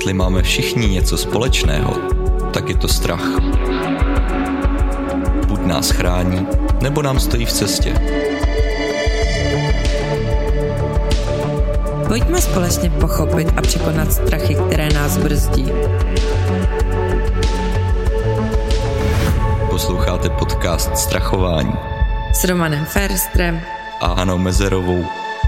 jestli máme všichni něco společného, tak je to strach. Buď nás chrání, nebo nám stojí v cestě. Pojďme společně pochopit a překonat strachy, které nás brzdí. Posloucháte podcast Strachování S Romanem Ferstrem a Hanou Mezerovou.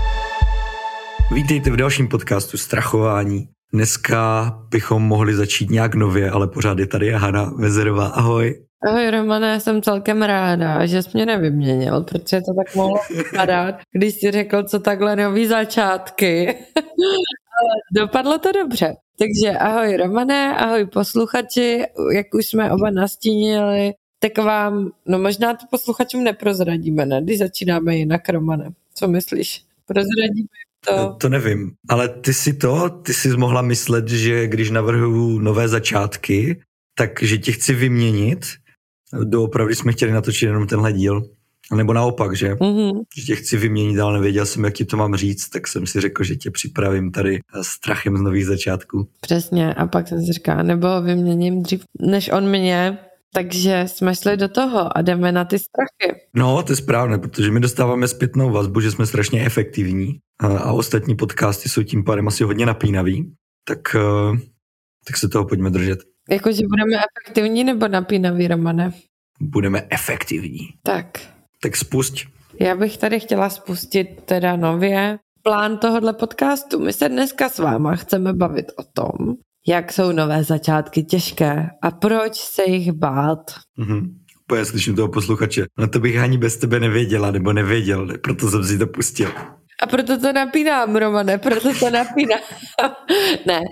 Vítejte v dalším podcastu Strachování. Dneska bychom mohli začít nějak nově, ale pořád je tady Hana Mezerová. Ahoj. Ahoj Romane, jsem celkem ráda, že jsi mě nevyměnil, protože to tak mohlo vypadat, když jsi řekl, co takhle nový začátky. Ale dopadlo to dobře. Takže ahoj Romane, ahoj posluchači, jak už jsme oba nastínili, tak vám, no možná to posluchačům neprozradíme, ne? Když začínáme jinak, Romane. Co myslíš? Prozradíme to? To nevím, ale ty jsi mohla myslet, že když navrhuju nové začátky, takže tě chci vyměnit. Doopravdy jsme chtěli natočit jenom tenhle díl. Nebo naopak, že? Mm-hmm. Že tě chci vyměnit, ale nevěděl jsem, jak ti to mám říct, tak jsem si řekl, že tě připravím tady strachem z nových začátků. Přesně, a pak jsem si říkala, nebo vyměním dřív, než on mě, takže jsme šli do toho a jdeme na ty strachy. No, to je správné, protože my dostáváme zpětnou vazbu, že jsme strašně efektivní a ostatní podcasty jsou tím pádem asi hodně napínaví, tak se toho pojďme držet. Jakože budeme efektivní nebo napínaví, Romane? Budeme efektivní. Tak spusť. Já bych tady chtěla spustit teda nově plán tohohle podcastu. My se dneska s váma chceme bavit o tom, jak jsou nové začátky těžké a proč se jich bát. Já slyším toho posluchače. No to bych ani bez tebe nevěděla nebo nevěděl, proto jsem si to pustil. A proto to napínám, Romane, proto to napínám. Ne,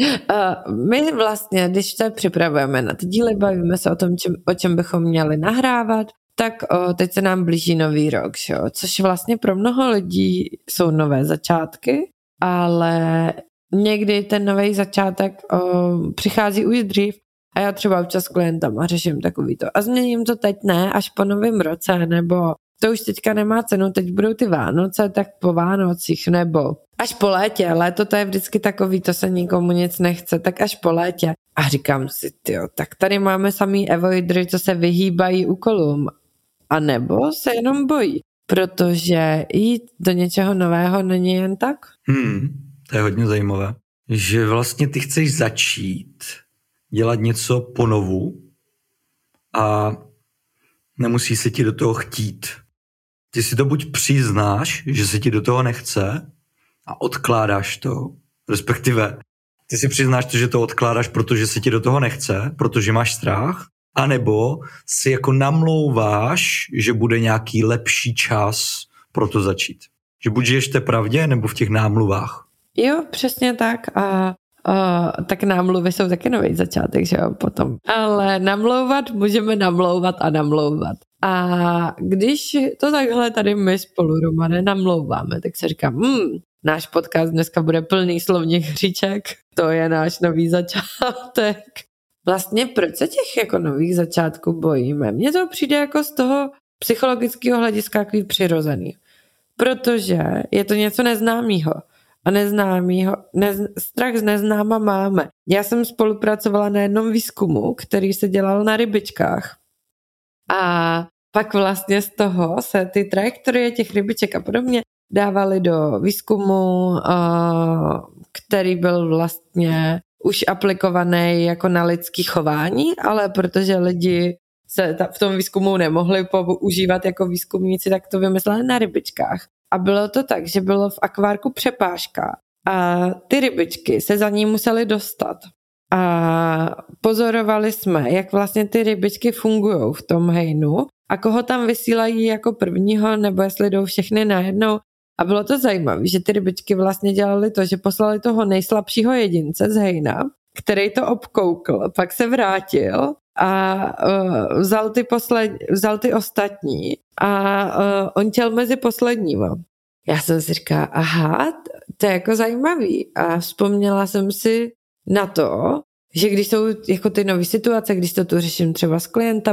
my vlastně, když se připravujeme na ty díly, bavíme se o tom, o čem bychom měli nahrávat, tak teď se nám blíží nový rok, což vlastně pro mnoho lidí jsou nové začátky, ale někdy ten nový začátek přichází už dřív a já třeba občas s klientama řeším takový to. A změním to teď ne, až po novém roce, nebo to už teďka nemá cenu, teď budou ty Vánoce, tak po Vánocích, nebo až po létě. Léto to je vždycky takový, to se nikomu nic nechce, tak až po létě. A říkám si, tak tady máme samý avoidry, co se vyhýbají úkolům. A nebo se jenom bojí, protože jít do něčeho nového není jen tak. To je hodně zajímavé. Že vlastně ty chceš začít dělat něco ponovu a nemusí se ti do toho chtít. Ty si to buď přiznáš, že se ti do toho nechce a odkládáš to, respektive ty si přiznáš to, že to odkládáš, protože se ti do toho nechce, protože máš strach, anebo si jako namlouváš, že bude nějaký lepší čas pro to začít. Že buď žiješ v té pravdě, nebo v těch námluvách. Jo, přesně tak a tak námluvy jsou taky nový začátek, že jo, potom. Ale namlouvat, můžeme namlouvat a namlouvat. A když to takhle tady my spolu, Romane, namlouváme, tak se říkám, náš podcast dneska bude plný slovních hříček, to je náš nový začátek. Vlastně proč se těch jako nových začátků bojíme? Mně to přijde jako z toho psychologického hlediska takový přirozený. Protože je to něco neznámého. A strach z neznáma máme. Já jsem spolupracovala na jednom výzkumu, který se dělal na rybičkách. A pak vlastně z toho se ty trajektorie těch rybiček a podobně dávaly do výzkumu, který byl vlastně už aplikovaný jako na lidský chování, ale protože lidi se v tom výzkumu nemohli používat jako výzkumníci, tak to vymysleli na rybičkách. A bylo to tak, že bylo v akvárku přepážka a ty rybičky se za ní musely dostat. A pozorovali jsme, jak vlastně ty rybičky fungují v tom hejnu a koho tam vysílají jako prvního, nebo jestli jdou všechny najednou. A bylo to zajímavé, že ty rybičky vlastně dělali to, že poslali toho nejslabšího jedince z hejna, který to obkoukl, pak se vrátil a vzal ty ostatní a on chtěl mezi posledníma. Já jsem si říkala, aha, to je jako zajímavý. A vzpomněla jsem si na to, že když jsou jako ty nové situace, když to tu řeším třeba s klientama,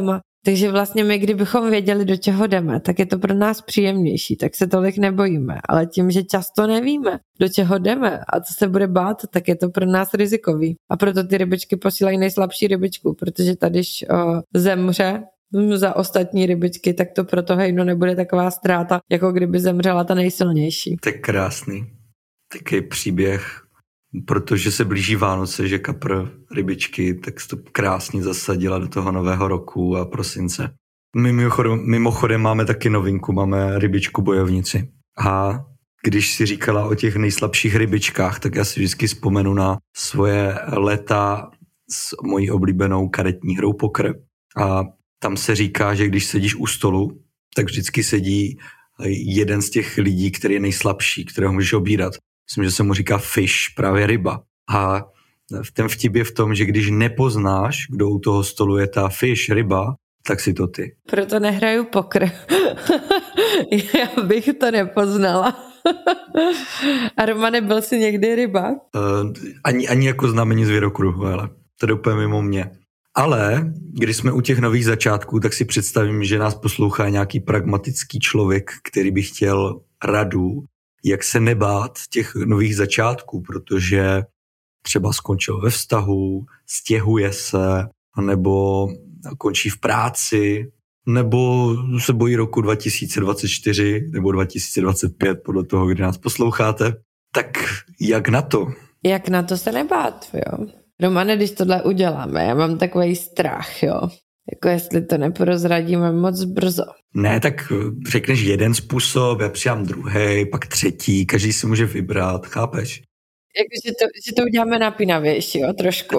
Takže vlastně my, kdybychom věděli, do čeho jdeme, tak je to pro nás příjemnější, tak se tolik nebojíme. Ale tím, že často nevíme, do čeho jdeme a co se bude bát, tak je to pro nás rizikový. A proto ty rybičky posílají nejslabší rybičku, protože tady, když zemře za ostatní rybičky, tak to pro to hejno nebude taková ztráta, jako kdyby zemřela ta nejsilnější. To je krásný. Takový příběh, protože se blíží Vánoce, že kapr rybičky, tak se to krásně zasadila do toho nového roku a prosince. Mimochodem máme taky novinku, máme rybičku bojovnici. A když si říkala o těch nejslabších rybičkách, tak já si vždycky vzpomenu na svoje léta s mojí oblíbenou karetní hrou poker. A tam se říká, že když sedíš u stolu, tak vždycky sedí jeden z těch lidí, který je nejslabší, kterého můžeš obírat. Myslím, že se mu říká fish, právě ryba. A ten vtip je v tom, že když nepoznáš, kdo u toho stolu je ta fish, ryba, tak si to ty. Proto nehraju poker. Já bych to nepoznala. A Romane, byl jsi někdy ryba? Ani jako znamení zvěrokruhu, ale to je úplně mimo mě. Ale když jsme u těch nových začátků, tak si představím, že nás poslouchá nějaký pragmatický člověk, který by chtěl radu, jak se nebát těch nových začátků, protože třeba skončil ve vztahu, stěhuje se, nebo končí v práci, nebo se bojí roku 2024 nebo 2025, podle toho, kdy nás posloucháte. Tak jak na to? Jak na to se nebát, jo? Romane, když tohle uděláme, já mám takový strach, jo. Jako jestli to neprozradíme moc brzo. Ne, tak řekneš jeden způsob, já přijám druhý, pak třetí, každý si může vybrat, chápeš? Že to uděláme napínavější, jo, trošku.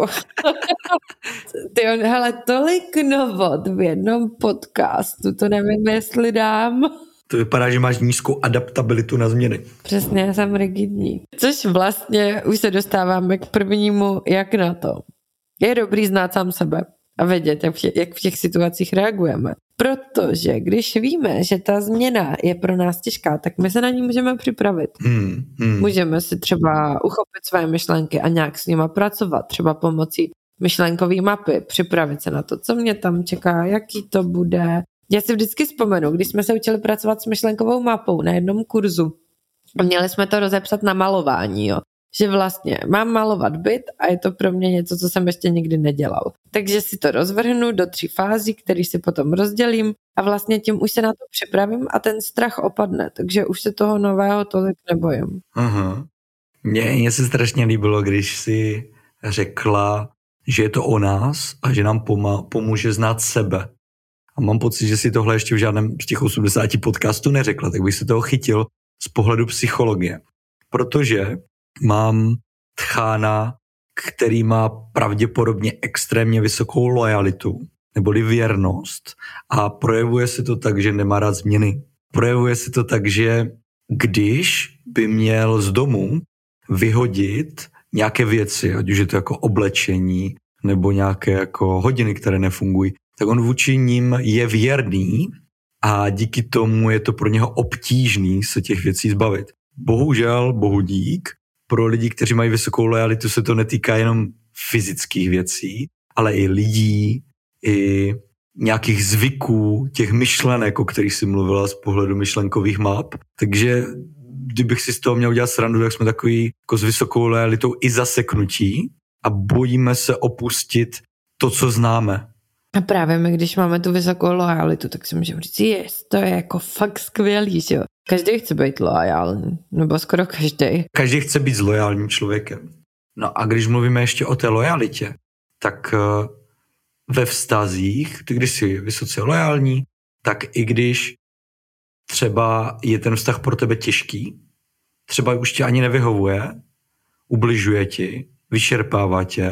Hele, tolik novot v jednom podcastu, to nevím, jestli dám. To vypadá, že máš nízkou adaptabilitu na změny. Přesně, já jsem rigidní. Což vlastně už se dostáváme k prvnímu, jak na to. Je dobrý znát sám sebe a vědět, jak v těch situacích reagujeme. Protože když víme, že ta změna je pro nás těžká, tak my se na ní můžeme připravit. Můžeme si třeba uchopit své myšlenky a nějak s nima pracovat, třeba pomocí myšlenkové mapy, připravit se na to, co mě tam čeká, jaký to bude. Já si vždycky vzpomenu, když jsme se učili pracovat s myšlenkovou mapou na jednom kurzu a měli jsme to rozepsat na malování, jo. Že vlastně mám malovat byt a je to pro mě něco, co jsem ještě nikdy nedělal. Takže si to rozvrhnu do 3 fází, který si potom rozdělím a vlastně tím už se na to připravím a ten strach opadne, takže už se toho nového tolik nebojím. Aha. Mně se strašně líbilo, když si řekla, že je to o nás a že nám pomůže znát sebe. A mám pocit, že si tohle ještě v žádném z těch 80 podcastů neřekla, tak bych se toho chytil z pohledu psychologie. Protože mám tchána, který má pravděpodobně extrémně vysokou lojalitu, neboli věrnost, a projevuje se to tak, že nemá rád změny. Projevuje se to tak, že když by měl z domu vyhodit nějaké věci, ať už je to jako oblečení nebo nějaké jako hodiny, které nefungují, tak on vůči ním je věrný a díky tomu je to pro něho obtížný se těch věcí zbavit. Bohužel, bohu dík, pro lidi, kteří mají vysokou lojalitu, se to netýká jenom fyzických věcí, ale i lidí, i nějakých zvyků, těch myšlenek, o kterých jsi mluvila z pohledu myšlenkových map. Takže kdybych si z toho měl udělat srandu, tak jsme takový jako s vysokou lojalitou i zaseknutí a bojíme se opustit to, co známe. A právě my, když máme tu vysokou lojalitu, tak si můžeme říct, to je jako fakt skvělý, že jo. Každý chce být lojální, nebo skoro každý. Každý chce být s lojálním člověkem. No a když mluvíme ještě o té lojalitě, tak ve vztazích, ty když jsi vysoce lojální, tak i když třeba je ten vztah pro tebe těžký, třeba už tě ani nevyhovuje, ubližuje ti, vyšerpává tě,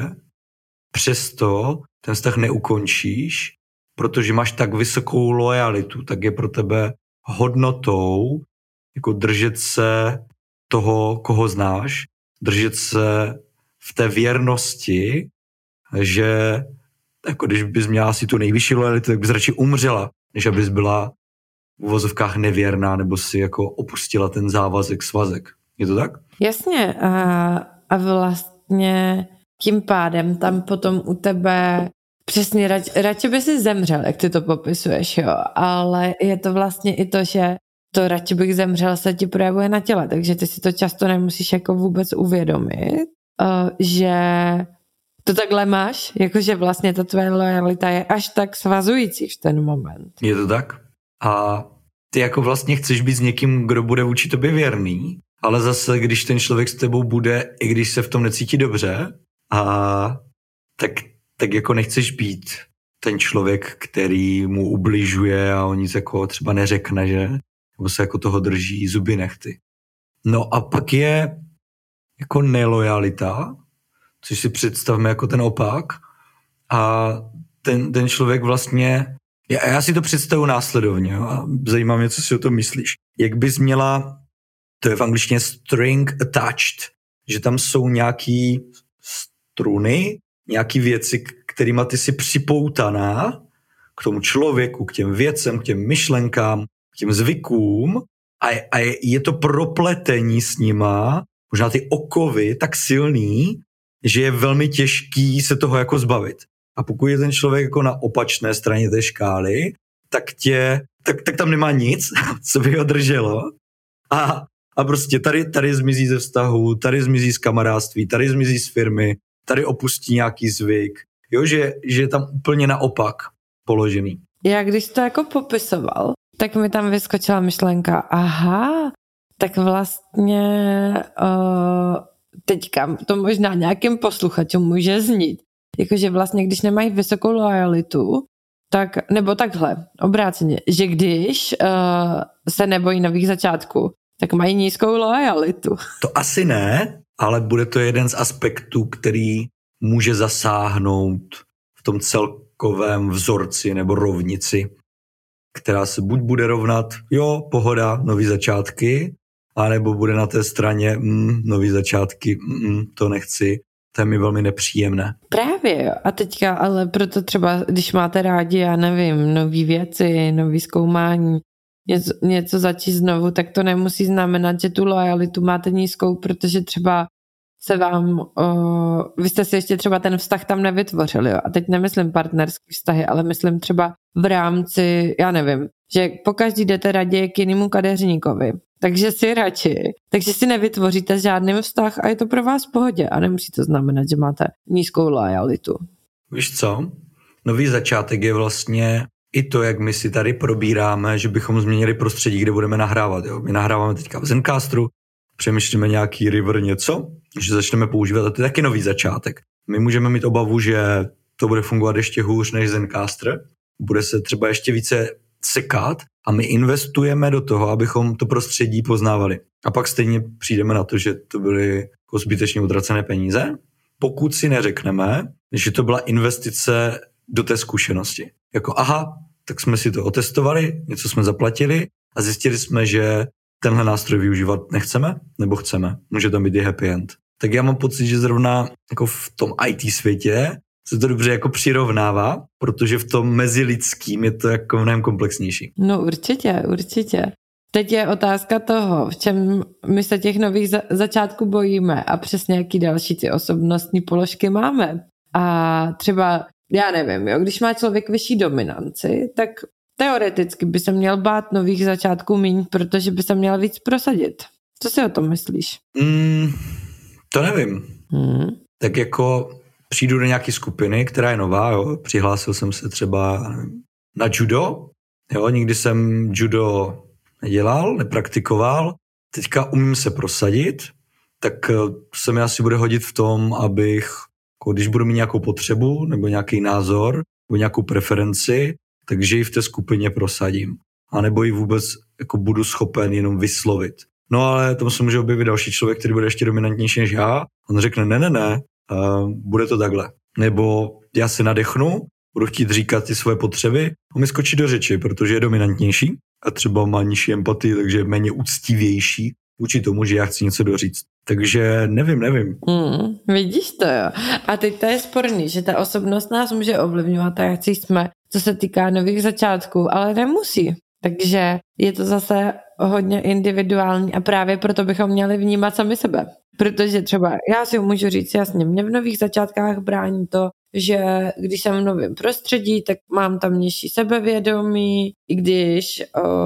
přesto ten vztah neukončíš, protože máš tak vysokou lojalitu, tak je pro tebe hodnotou jako držet se toho, koho znáš, držet se v té věrnosti, že jako když bys měla asi tu nejvyšší lojalitu, tak bys radši umřela, než abys byla v uvozovkách nevěrná nebo si jako opustila ten závazek, svazek. Je to tak? Jasně. A vlastně tím pádem tam potom u tebe Přesně, radši by si zemřel, jak ty to popisuješ, jo, ale je to vlastně i to, že to radši bych zemřel se ti projevuje na těle, takže ty si to často nemusíš jako vůbec uvědomit, že to takhle máš, jakože vlastně ta tvoje lojalita je až tak svazující v ten moment. Je to tak? A ty jako vlastně chceš být s někým, kdo bude vůči tobě věrný, ale zase, když ten člověk s tebou bude, i když se v tom necítí dobře, tak jako nechceš být ten člověk, který mu ubližuje a on nic jako třeba neřekne, že? Nebo se jako toho drží zuby nehty. No a pak je jako nelojalita, což si představme jako ten opak a ten člověk vlastně, já si to představu následovně, jo, a zajímá mě, co si o tom myslíš. Jak bys měla, to je v angličtině string attached, že tam jsou nějaký struny, nějaký věci, kterýma ty si připoutaná k tomu člověku, k těm věcem, k těm myšlenkám, k těm zvykům a je to propletení s nima, možná ty okovy tak silný, že je velmi těžký se toho jako zbavit. A pokud je ten člověk jako na opačné straně té škály, tak tam nemá nic, co by ho drželo. A prostě tady zmizí ze vztahu, tady zmizí z kamarádství, tady zmizí z firmy, tady opustí nějaký zvyk. Jo, že je tam úplně naopak položený. Já když to jako popisoval, tak mi tam vyskočila myšlenka, aha, tak vlastně teďka to možná nějakým posluchačům může znít. Jakože vlastně, když nemají vysokou lojalitu, tak, nebo takhle, obráceně, že když se nebojí nových začátků, tak mají nízkou lojalitu. To asi ne, ale bude to jeden z aspektů, který může zasáhnout v tom celkovém vzorci nebo rovnici, která se buď bude rovnat, jo, pohoda, nový začátky, anebo bude na té straně, nový začátky, to nechci, to je mi velmi nepříjemné. Právě, jo. A teďka, ale proto třeba, když máte rádi, já nevím, nový věci, nový zkoumání, něco začít znovu, tak to nemusí znamenat, že tu lojalitu máte nízkou, protože třeba se vám, vy jste si ještě třeba ten vztah tam nevytvořili, jo? A teď nemyslím partnerský vztahy, ale myslím třeba v rámci, já nevím, že pokaždý jdete raději k jinému kadeřníkovi, takže si nevytvoříte žádný vztah a je to pro vás v pohodě a nemusí to znamenat, že máte nízkou lojalitu. Víš co? Nový začátek je vlastně i to, jak my si tady probíráme, že bychom změnili prostředí, kde budeme nahrávat. Jo? My nahráváme teďka v Zencastru, přemýšlíme nějaký river něco, že začneme používat a to je taky nový začátek. My můžeme mít obavu, že to bude fungovat ještě hůř než Zencastr, bude se třeba ještě více sekat a my investujeme do toho, abychom to prostředí poznávali. A pak stejně přijdeme na to, že to byly jako zbytečně utracené peníze, pokud si neřekneme, že to byla investice do té zkušenosti. Jako aha, tak jsme si to otestovali, něco jsme zaplatili a zjistili jsme, že tenhle nástroj využívat nechceme nebo chceme. Může tam být i happy end. Tak já mám pocit, že zrovna jako v tom IT světě se to dobře jako přirovnává, protože v tom mezilidským je to jako mnohem komplexnější. No určitě. Teď je otázka toho, v čem my se těch nových začátků bojíme a přesně jaký další ty osobnostní položky máme. A třeba, já nevím, jo, když má člověk vyšší dominanci, tak teoreticky by se měl bát nových začátků míň, protože by se měl víc prosadit. Co si o tom myslíš? To nevím. Tak jako přijdu do nějaké skupiny, která je nová, jo. Přihlásil jsem se třeba na judo, jo. Nikdy jsem judo nedělal, nepraktikoval, teďka umím se prosadit, tak se mi asi bude hodit v tom, abych, jako když budu mít nějakou potřebu nebo nějaký názor nebo nějakou preferenci, takže ji v té skupině prosadím. A nebo ji vůbec jako budu schopen jenom vyslovit. No ale tam se může objevit další člověk, který bude ještě dominantnější než já. On řekne ne, bude to takhle. Nebo já se nadechnu, budu chtít říkat ty svoje potřeby, on mi skočí do řeči, protože je dominantnější a třeba má nižší empatii, takže je méně úctivější vůči tomu, že já chci něco doříct. Takže nevím. Vidíš to, jo. A teď to je sporný, že ta osobnost nás může ovlivňovat a jak jsme, co se týká nových začátků, ale nemusí. Takže je to zase hodně individuální a právě proto bychom měli vnímat sami sebe. Protože třeba, já si můžu říct jasně, mě v nových začátkách brání to, že když jsem v novém prostředí, tak mám tam nižší sebevědomí, i když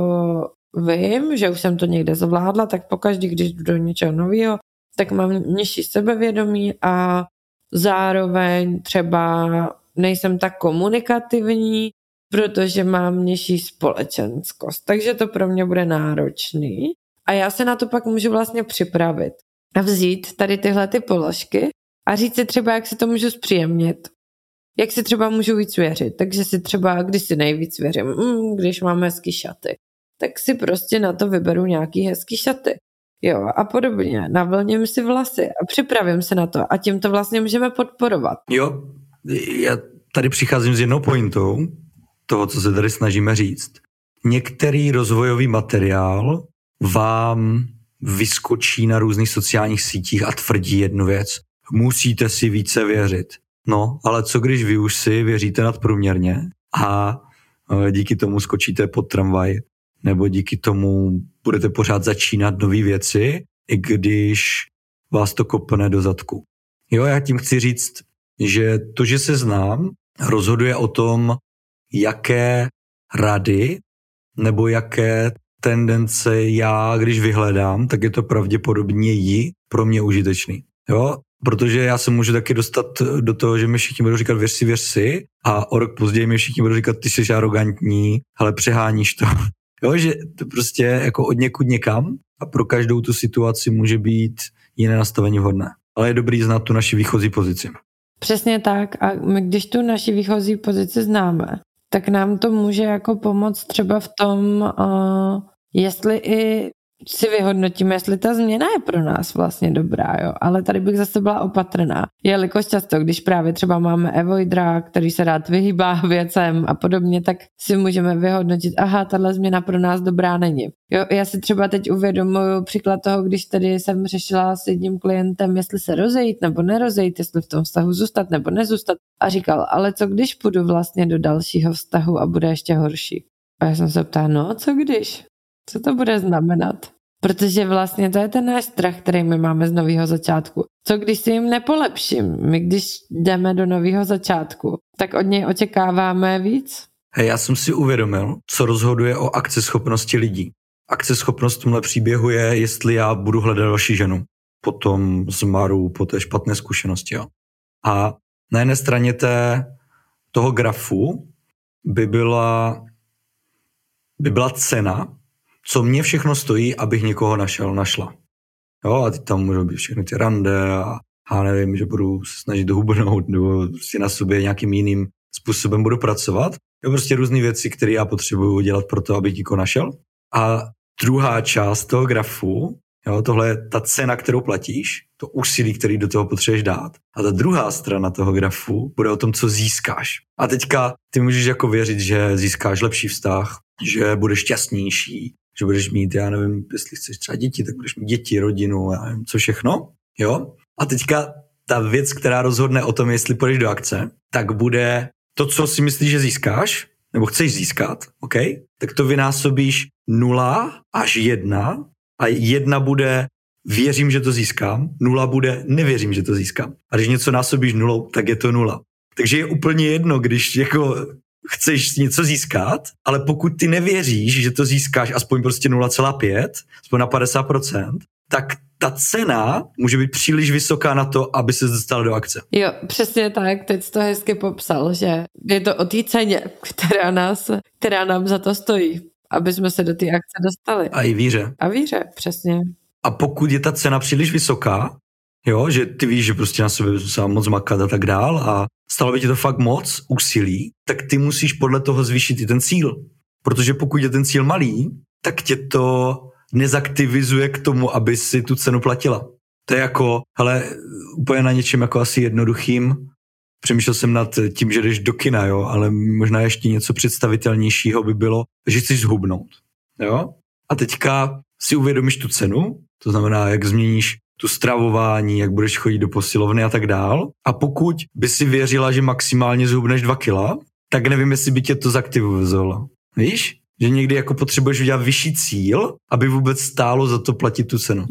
vím, že už jsem to někde zvládla, tak pokaždý, když jdu do něčeho nového, tak mám nižší sebevědomí a zároveň třeba nejsem tak komunikativní, protože mám nižší společenskost. Takže to pro mě bude náročný. A já se na to pak můžu vlastně připravit a vzít tady tyhle ty položky a říct si třeba, jak si to můžu zpříjemnit. Jak si třeba můžu víc věřit. Takže si třeba, když si nejvíc věřím, když mám hezký šaty, tak si prostě na to vyberu nějaký hezký šaty. Jo, a podobně. Navlním si vlasy a připravím se na to a tím to vlastně můžeme podporovat. Jo, já tady přicházím s jednou pointou toho, co se tady snažíme říct. Některý rozvojový materiál vám vyskočí na různých sociálních sítích a tvrdí jednu věc. Musíte si více věřit. No, ale co když vy už si věříte nadprůměrně a díky tomu skočíte pod tramvaj, nebo díky tomu budete pořád začínat nové věci, i když vás to kopne do zadku. Jo, já tím chci říct, že to, že se znám, rozhoduje o tom, jaké rady nebo jaké tendence já, když vyhledám, tak je to pravděpodobně pro mě užitečný. Jo, protože já se můžu taky dostat do toho, že mi všichni budou říkat věř si a o rok později mi všichni budou říkat ty jsi arrogantní, ale přeháníš to. Jo, že to prostě jako od někud někam a pro každou tu situaci může být jiné nastavení vhodné. Ale je dobrý znát tu naši výchozí pozici. Přesně tak a my když tu naši výchozí pozici známe, tak nám to může jako pomoct třeba v tom, jestli i si vyhodnotíme, jestli ta změna je pro nás vlastně dobrá, jo. Ale tady bych zase byla opatrná. Jelikož často, když právě třeba máme avoidera, který se rád vyhýbá věcem a podobně, tak si můžeme vyhodnotit, tahle změna pro nás dobrá není. Jo, já si třeba teď uvědomuji příklad toho, když tedy jsem řešila s jedním klientem, jestli se rozejít nebo nerozejít, jestli v tom vztahu zůstat nebo nezůstat. A říkal, ale co když půjdu vlastně do dalšího vztahu a bude ještě horší? A já jsem se ptala, co když? Co to bude znamenat? Protože vlastně to je ten náš strach, který my máme z nového začátku. Co když si jim nepolepším? My když jdeme do nového začátku, tak od něj očekáváme víc? Já jsem si uvědomil, co rozhoduje o akceschopnosti lidí. Akceschopnost v tomhle příběhu je, jestli já budu hledat další ženu. Potom zmaru po té špatné zkušenosti. Jo. A na jedné straně toho grafu by byla cena, co mě všechno stojí, abych někoho našla. Jo, a teď tam můžou být všechny ty rande a nevím, že budu se snažit hubnout nebo si na sobě nějakým jiným způsobem budu pracovat. Jo, prostě různé věci, které já potřebuju dělat pro to, abych někoho našel. A druhá část toho grafu, jo, tohle je ta cena, kterou platíš, to úsilí, který do toho potřebuješ dát. A ta druhá strana toho grafu bude o tom, co získáš. A teďka ty můžeš jako věřit, že získáš lepší vztah, že budeš šťastnější, že budeš mít, já nevím, jestli chceš třeba děti, tak budeš mít děti, rodinu, já nevím, co všechno, jo. A teďka ta věc, která rozhodne o tom, jestli půjdeš do akce, tak bude to, co si myslíš, že získáš, nebo chceš získat, OK? Tak to vynásobíš 0 až 1 a 1 bude věřím, že to získám, 0 bude nevěřím, že to získám. A když něco násobíš 0, tak je to 0. Takže je úplně jedno, když jako chceš něco získat, ale pokud ty nevěříš, že to získáš aspoň prostě 0,5, aspoň na 50%, tak ta cena může být příliš vysoká na to, aby se dostal do akce. Jo, přesně tak, teď jsi to hezky popsal, že je to o té ceně, která nám za to stojí, aby jsme se do té akce dostali. A i víře. A víře, přesně. A pokud je ta cena příliš vysoká, jo, že ty víš, že prostě na sebe se moc makat a tak dál a stalo by ti to fakt moc úsilí, tak ty musíš podle toho zvýšit i ten cíl. Protože pokud je ten cíl malý, tak tě to nezaktivizuje k tomu, aby si tu cenu platila. To je jako, hele, úplně na něčem jako asi jednoduchým. Přemýšlel jsem nad tím, že jdeš do kina, jo, ale možná ještě něco představitelnějšího by bylo, že chceš zhubnout, jo. A teďka si uvědomíš tu cenu, to znamená, jak změníš tu stravování, jak budeš chodit do posilovny a tak dál. A pokud by si věřila, že maximálně zhubneš 2 kila, tak nevím, jestli by tě to zaktivizovalo. Víš? Že někdy jako potřebuješ udělat vyšší cíl, aby vůbec stálo za to platit tu cenu. Jo,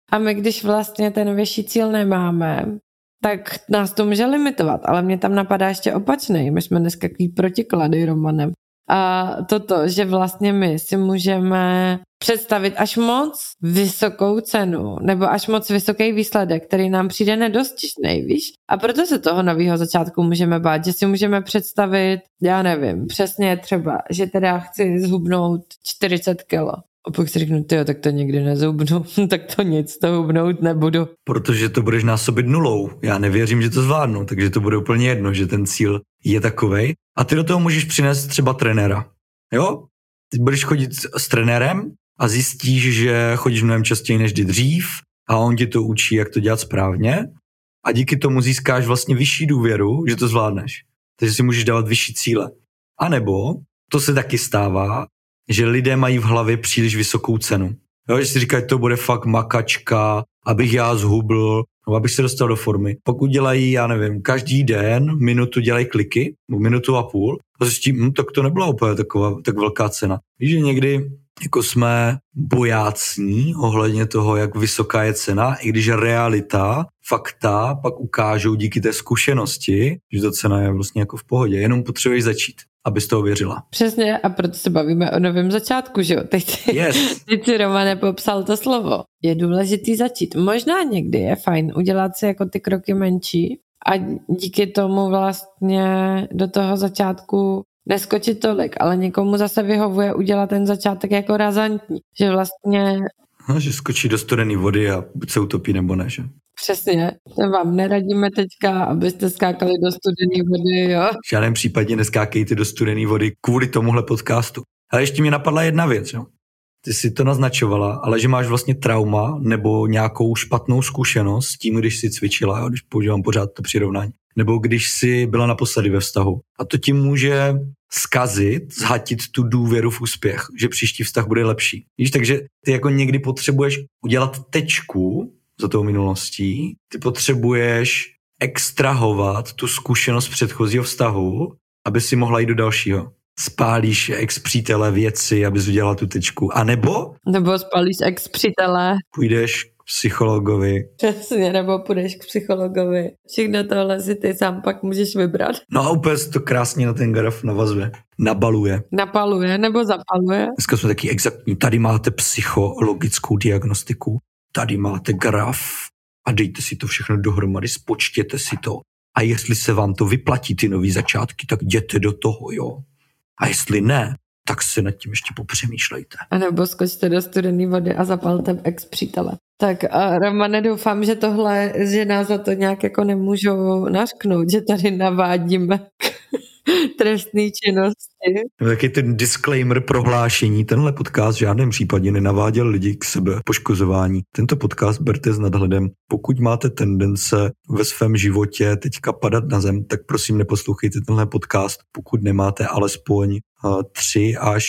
A my, když vlastně ten vyšší cíl nemáme, tak nás to může limitovat, ale mě tam napadá ještě opačnej. My jsme dneska takový protiklady, Romanem. A toto, že vlastně my si můžeme představit až moc vysokou cenu nebo až moc vysoký výsledek, který nám přijde nedostižnej, víš? A proto se toho nového začátku můžeme bát, že si můžeme představit, já nevím, přesně třeba, že teda chci zhubnout 40 kilo. A pak si řeknu, tyjo, tak to nikdy nezhubnu, tak to nic, to hubnout nebudu. Protože to budeš násobit nulou. Já nevěřím, že to zvládnu, takže to bude úplně jedno, že ten cíl je takovej. A ty do toho můžeš přinést třeba trenéra. Jo? Ty budeš chodit s trenérem a zjistíš, že chodíš mnohem častěji než dřív a on ti to učí, jak to dělat správně a díky tomu získáš vlastně vyšší důvěru, že to zvládneš. Takže si můžeš dávat vyšší cíle. A nebo to se taky stává, že lidé mají v hlavě příliš vysokou cenu. Jo, že si říkají, to bude fakt makačka, abych já zhubl, nebo abych se dostal do formy. Pokud dělají, já nevím, každý den minutu dělají kliky, minutu a půl, a zjistí, tak to nebyla úplně tak velká cena. Víš, že někdy jako jsme bojácní ohledně toho, jak vysoká je cena, i když realita, fakta pak ukážou díky té zkušenosti, že ta cena je vlastně jako v pohodě. Jenom potřebuješ začít, abys toho věřila. Přesně, a proto se bavíme o novém začátku, že jo? Teď si Romane popsal to slovo. Je důležitý začít. Možná někdy je fajn udělat si jako ty kroky menší a díky tomu vlastně do toho začátku neskočit tolik, ale někomu zase vyhovuje udělat ten začátek jako razantní. Že vlastně... No, že skočí do studené vody a buď se utopí nebo ne, že? Přesně. Vám neradíme teďka, abyste skákali do studené vody, jo? V žádném případě neskákejte do studené vody kvůli tomuhle podcastu. Ale ještě mi napadla jedna věc, jo? Ty si to naznačovala, ale že máš vlastně trauma nebo nějakou špatnou zkušenost s tím, když jsi cvičila, jo? Když používám pořád to přirovnání. Nebo když jsi byla naposledy ve vztahu. A to ti může zhatit tu důvěru v úspěch, že příští vztah bude lepší. Víš, takže ty jako někdy potřebuješ udělat tečku za tou minulostí, ty potřebuješ extrahovat tu zkušenost předchozího vztahu, aby si mohla jít do dalšího. Spálíš ex-přítele věci, abys udělala tu tečku. A nebo spálíš ex-přítele. Půjdeš k psychologovi. Přesně, nebo půjdeš k psychologovi. Všechno tohle si ty sám pak můžeš vybrat. No a úplně to krásně na ten graf navazuje. Napaluje nebo zapaluje. Dneska jsme taky exaktní. Tady máte psychologickou diagnostiku. Tady máte graf a dejte si to všechno dohromady, spočtěte si to. A jestli se vám to vyplatí, ty nový začátky, tak jděte do toho, jo. A jestli ne, tak se nad tím ještě popřemýšlejte. A nebo skočte do studené vody a zapalte ex-přítele. Tak a Romane, doufám, že tohle, že nás za to nějak jako nemůžou nařknout, že tady navádíme k trestné činnosti. Taky ten disclaimer prohlášení, tenhle podcast v žádném případě nenaváděl lidi k sebe poškozování. Tento podcast berte s nadhledem. Pokud máte tendence ve svém životě teďka padat na zem, tak prosím neposlouchejte tenhle podcast, pokud nemáte alespoň 3 až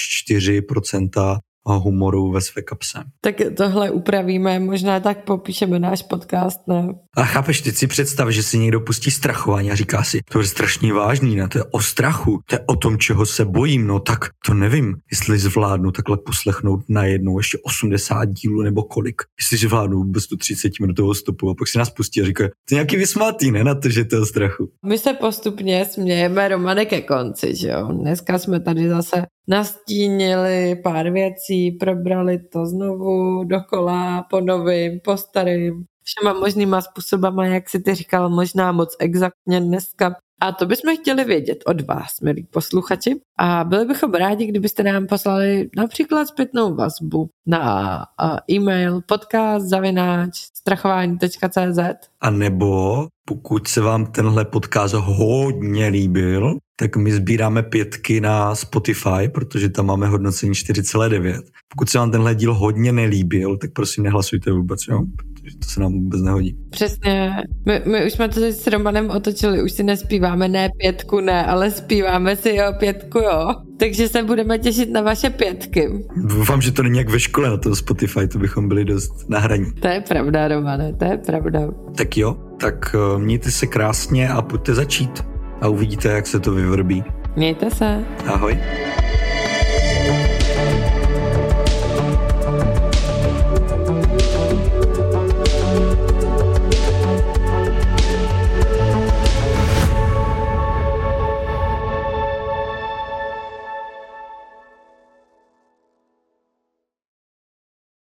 4% humoru ve své kapse. Tak tohle upravíme, možná tak popíšeme náš podcast, ne? A chápeš, teď si představ, že si někdo pustí strachování a říká si, to je strašně vážný, ne? To je o strachu, to je o tom, čeho se bojím, no tak to nevím, jestli zvládnu takhle poslechnout najednou ještě 80 dílů nebo kolik. Jestli zvládnu vůbec tu 30-minutovou stopu a pak si nás pustí a říká, to je nějaký vysmátý, ne? Na to, že to je o strachu. My se postupně smějeme, Romane, ke konci, že jo? Dneska jsme tady zase nastínili pár věcí, probrali to znovu, dokola, po novým, po starým, všema možnýma způsobama, jak si ty říkal, možná moc exaktně dneska. A to bychom chtěli vědět od vás, milí posluchači. A byli bychom rádi, kdybyste nám poslali například zpětnou vazbu na e-mail podcast@strachování.cz. A nebo pokud se vám tenhle podcast hodně líbil, tak my sbíráme 5 na Spotify, protože tam máme hodnocení 4,9. Pokud se vám tenhle díl hodně nelíbil, tak prosím nehlasujte vůbec, jo? Protože to se nám vůbec nehodí. Přesně. My už jsme to s Romanem otočili, už si nespíváme ne 5, ne, ale zpíváme si 5, jo. Takže se budeme těšit na vaše 5. Doufám, že to není jak ve škole na tom Spotify, to bychom byli dost na hraní. To je pravda, Romane, to je pravda. Tak jo, tak mějte se krásně a pojďte začít a uvidíte, jak se to vyvrbí. Mějte se. Ahoj.